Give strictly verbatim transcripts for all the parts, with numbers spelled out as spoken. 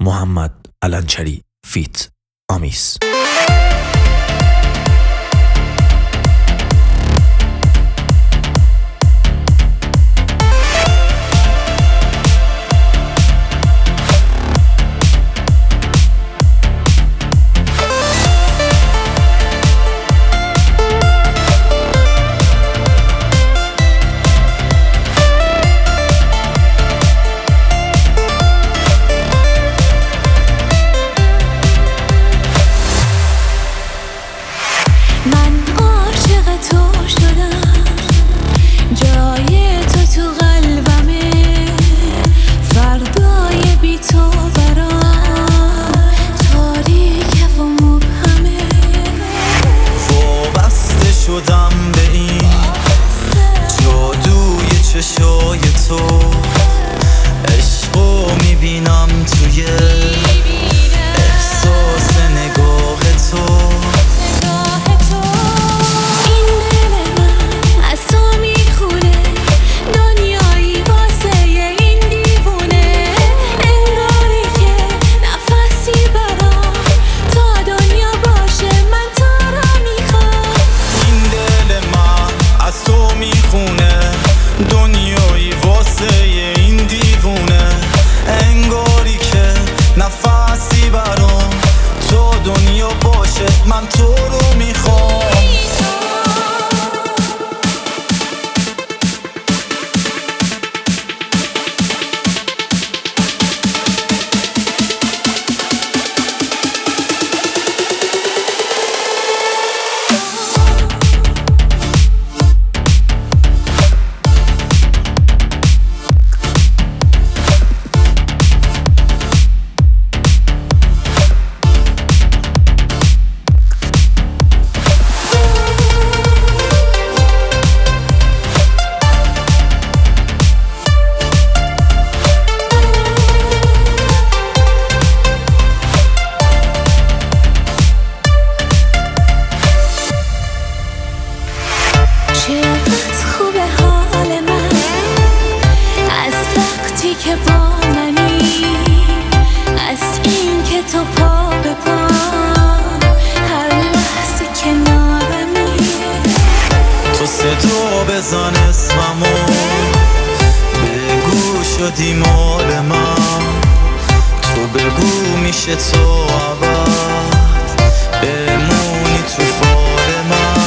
محمد علنچری فیت آمیس. من عاشق تو شدم، جای تو تو قلبمه، فردای بی تو برام تاریکه و مبهمه. وابسته شدم به این جادوی چشای تو، عشقو میبینم توی احساس نگاه تو. دنیایی واسه این دیوونه، انگاری که نفسی برام تا دنیا باشه من تو رو میخوام. چقدر خوبه حال من از وقتی که با منی، از این که تو پا به پا هر لحظه کنارمی. تو صدا بزن اسممو، بگو شدی مال من، تو بگو میشه تو ابد بمونی تو فال من.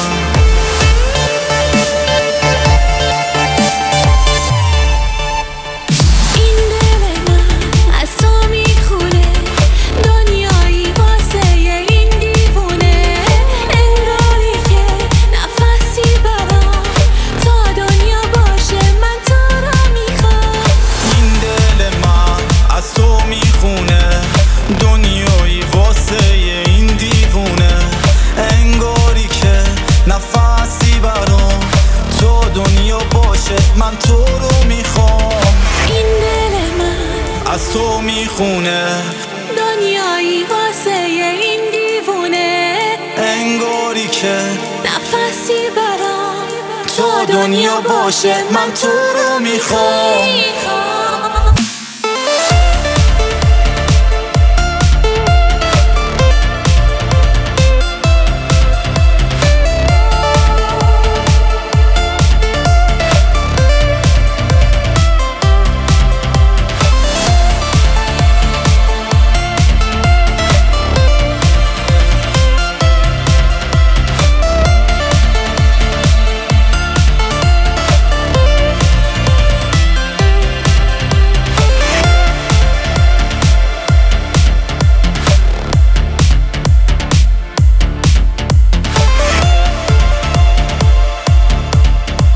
دنیایی واسه این دیوونه، انگاری که نفسی برام تا دنیا باشه من تو رو میخوام. این دل من از تو میخونه، دنیایی واسه این دیوونه، انگاری که نفسی برام تا دنیا باشه من تو رو میخوام.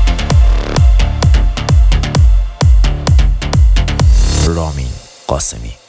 رامین قاسمی.